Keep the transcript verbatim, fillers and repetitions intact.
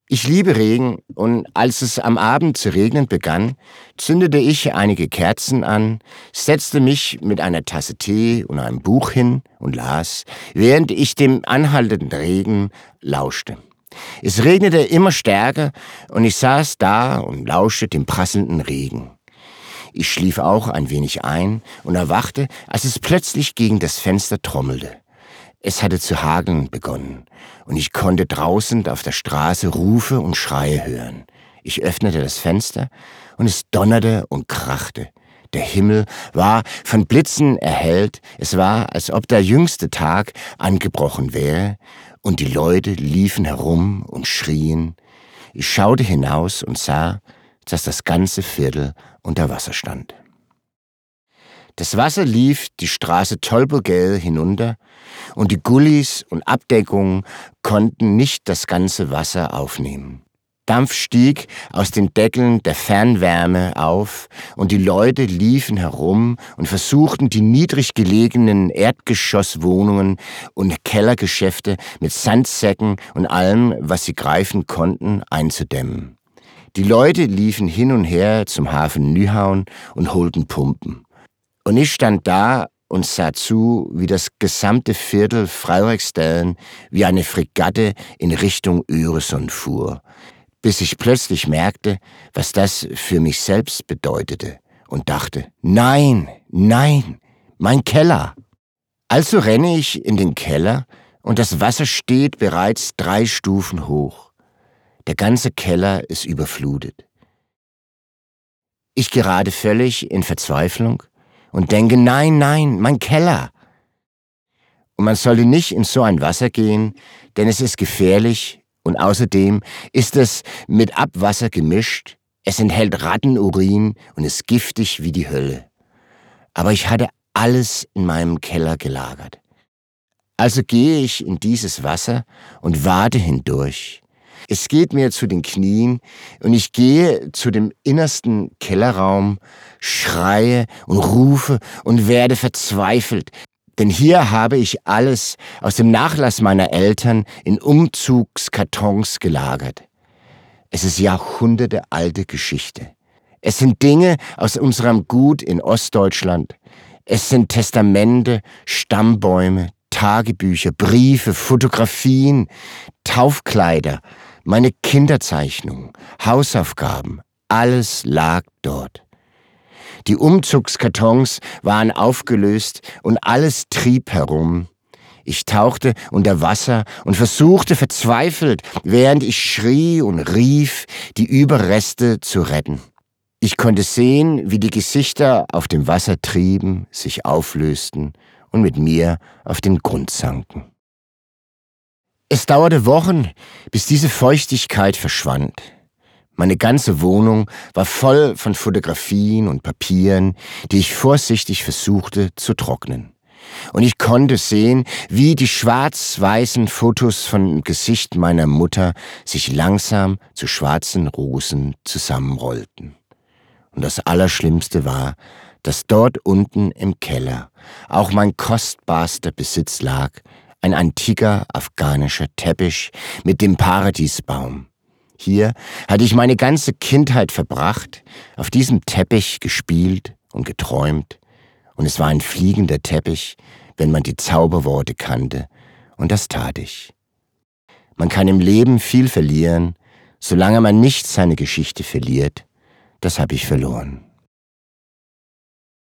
Ich liebe Regen, und als es am Abend zu regnen begann, zündete ich einige Kerzen an, setzte mich mit einer Tasse Tee und einem Buch hin und las, während ich dem anhaltenden Regen lauschte. Es regnete immer stärker, und ich saß da und lauschte dem prasselnden Regen. Ich schlief auch ein wenig ein und erwachte, als es plötzlich gegen das Fenster trommelte. Es hatte zu hageln begonnen, und ich konnte draußen auf der Straße Rufe und Schreie hören. Ich öffnete das Fenster, und es donnerte und krachte. Der Himmel war von Blitzen erhellt, es war, als ob der jüngste Tag angebrochen wäre, und die Leute liefen herum und schrien. Ich schaute hinaus und sah, dass das ganze Viertel unter Wasser stand. Das Wasser lief die Straße Tolbogel hinunter, und die Gullis und Abdeckungen konnten nicht das ganze Wasser aufnehmen. Dampf stieg aus den Deckeln der Fernwärme auf, und die Leute liefen herum und versuchten, die niedrig gelegenen Erdgeschosswohnungen und Kellergeschäfte mit Sandsäcken und allem, was sie greifen konnten, einzudämmen. Die Leute liefen hin und her zum Hafen Nyhavn und holten Pumpen. Und ich stand da und sah zu, wie das gesamte Viertel Frederiksstaden wie eine Fregatte in Richtung Öresund fuhr, bis ich plötzlich merkte, was das für mich selbst bedeutete, und dachte, nein, nein, mein Keller. Also renne ich in den Keller, und das Wasser steht bereits drei Stufen hoch. Der ganze Keller ist überflutet. Ich gerate völlig in Verzweiflung und denke, nein, nein, mein Keller. Und man sollte nicht in so ein Wasser gehen, denn es ist gefährlich, und außerdem ist es mit Abwasser gemischt, es enthält Rattenurin und ist giftig wie die Hölle. Aber ich hatte alles in meinem Keller gelagert. Also gehe ich in dieses Wasser und wade hindurch. Es geht mir zu den Knien, und ich gehe zu dem innersten Kellerraum, schreie und rufe und werde verzweifelt, denn hier habe ich alles aus dem Nachlass meiner Eltern in Umzugskartons gelagert. Es ist jahrhundertealte Geschichte. Es sind Dinge aus unserem Gut in Ostdeutschland. Es sind Testamente, Stammbäume, Tagebücher, Briefe, Fotografien, Taufkleider, meine Kinderzeichnungen, Hausaufgaben, alles lag dort. Die Umzugskartons waren aufgelöst, und alles trieb herum. Ich tauchte unter Wasser und versuchte verzweifelt, während ich schrie und rief, die Überreste zu retten. Ich konnte sehen, wie die Gesichter auf dem Wasser trieben, sich auflösten und mit mir auf den Grund sanken. Es dauerte Wochen, bis diese Feuchtigkeit verschwand. Meine ganze Wohnung war voll von Fotografien und Papieren, die ich vorsichtig versuchte zu trocknen. Und ich konnte sehen, wie die schwarz-weißen Fotos vom Gesicht meiner Mutter sich langsam zu schwarzen Rosen zusammenrollten. Und das Allerschlimmste war, dass dort unten im Keller auch mein kostbarster Besitz lag, ein antiker afghanischer Teppich mit dem Paradiesbaum. Hier hatte ich meine ganze Kindheit verbracht, auf diesem Teppich gespielt und geträumt, und es war ein fliegender Teppich, wenn man die Zauberworte kannte, und das tat ich. Man kann im Leben viel verlieren, solange man nicht seine Geschichte verliert. Das habe ich verloren.